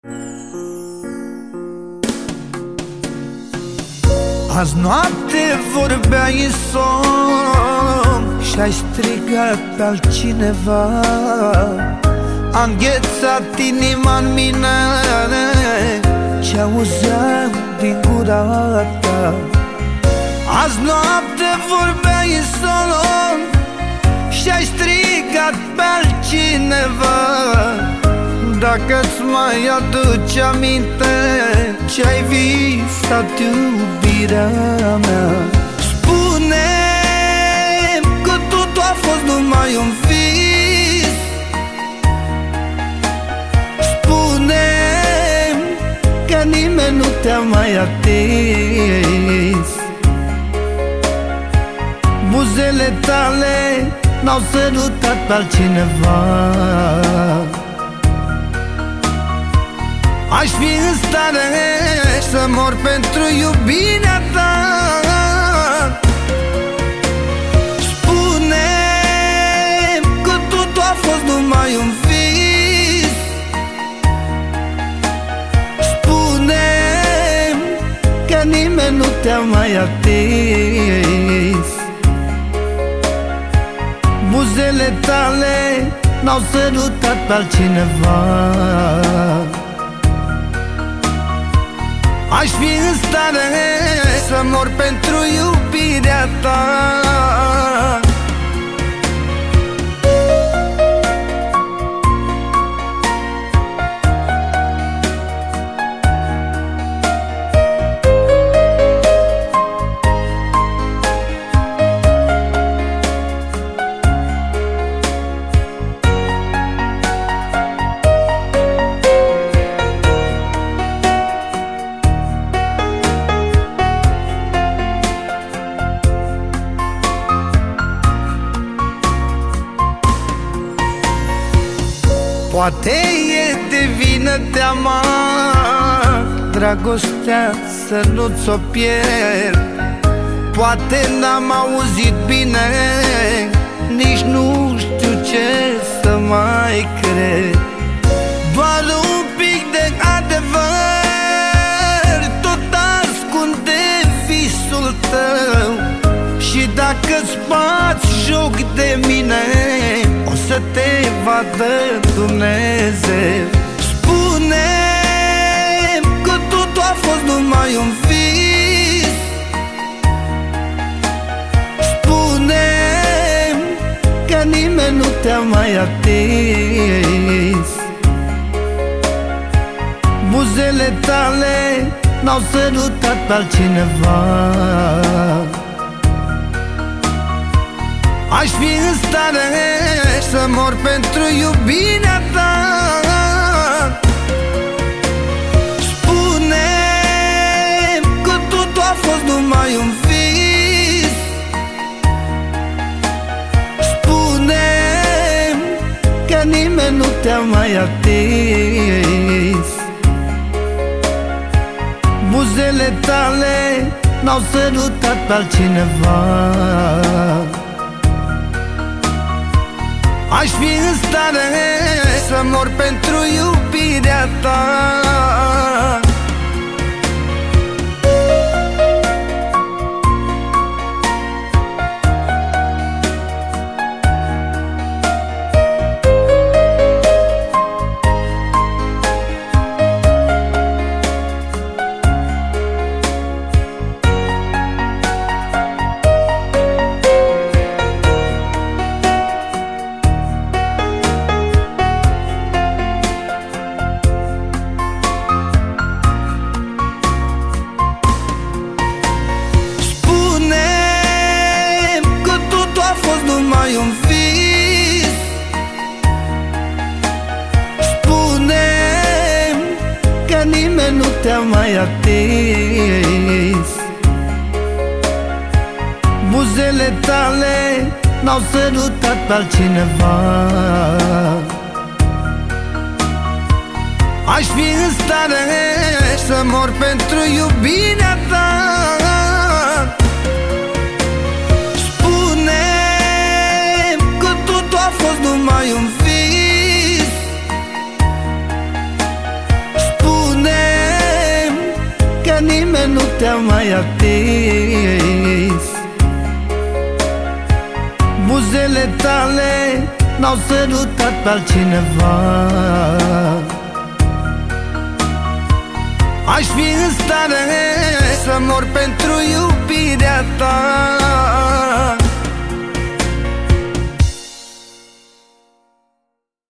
Azi noapte vorbeai somn și-ai strigat pe altcineva. A înghețat inima-n mine ce auzeam din gura ta. Azi noapte vorbeai somn și-ai strigat pe altcineva. Dacă-ți mai aduci aminte ce-ai visat, iubirea mea, spune-mi că totul a fost numai un vis. Spune-mi că nimeni nu te-a mai atins. Buzele tale n-au sărutat pe altcineva. Aș fi în stare să mor pentru iubirea ta. Spune-mi că totul a fost numai un vis. Spune-mi că nimeni nu te-a mai atins. Buzele tale n-au sărutat pe altcineva. Aș fi în stare să mor pentru iubirea ta. Poate e de vină teama, dragostea să nu ți-o pierd. Poate n-am auzit bine, nici nu știu ce să mai cred. Doar un pic de adevăr tot ascunde visul tău. Și dacă-ți bați joc de mine, o să te vadă Dumnezeu. Spune-mi că totul a fost numai un vis. Spune-mi că nimeni nu te-a mai atins. Buzele tale n-au sărutat pe altcineva. Aș fi în stare să mor pentru iubirea ta. Spune-mi că totul a fost numai un vis. Spune-mi că nimeni nu te-a mai atins. Buzele tale n-au sărutat pe altcineva. Aș fi în stare să mor pentru iubirea ta. Nu te-a mai atins. Buzele tale n-au sărutat pe altcineva. Aș fi în stare să mor pentru iubirea ta. Spune-mi că totul a fost numai un vis. te-am mai atins. Buzele tale n-au sărutat pe altcineva. Aș fi în stare să mor pentru iubirea ta.